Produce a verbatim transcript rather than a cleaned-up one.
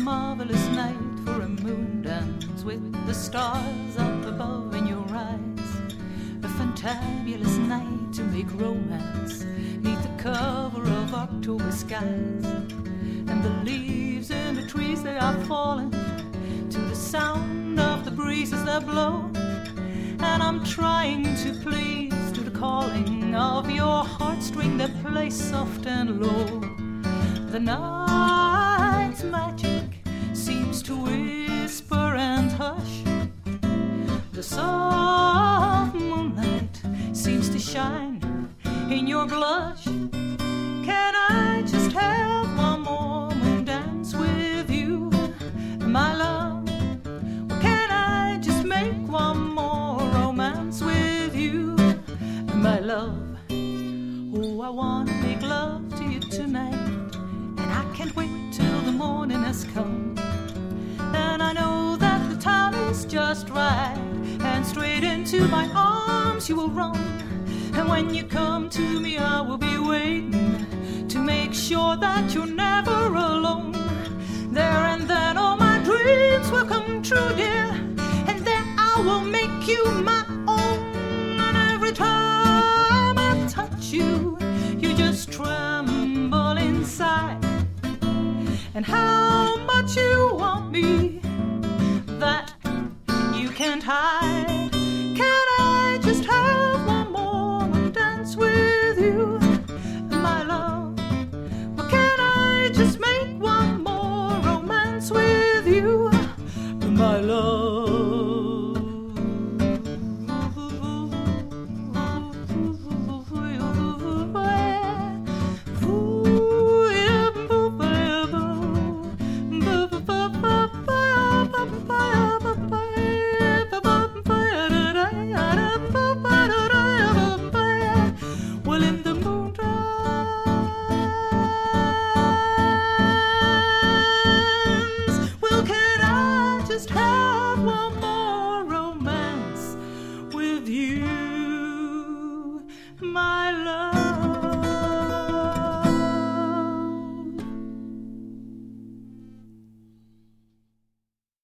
marvelous night for a moon dance with the stars up above in your eyes. A fantabulous night to make romance neath the cover of October skies. And the leaves in the trees, they are falling to the sound of the breezes that blow. And I'm trying to please to the calling of your heartstring that plays soft and low. The night's magic seems to whisper and hush. The soft moonlight seems to shine in your blush. Can I just have one more moon dance with you, my love? Or can I just make one more romance with you, my love? Oh, I wanna make love to you tonight, and I can't wait till the morning has come. And I know that the time is just right, and straight into my arms you will run. And when you come to me, I will be waiting to make sure that you're never alone. There and then all my dreams will come true, dear, and then I will make you my own. And every time I touch you, you just tremble inside. And how much you want me, that you can't hide. Can I just have one more dance with you, my love? Or can I just make one more romance with you, my love? My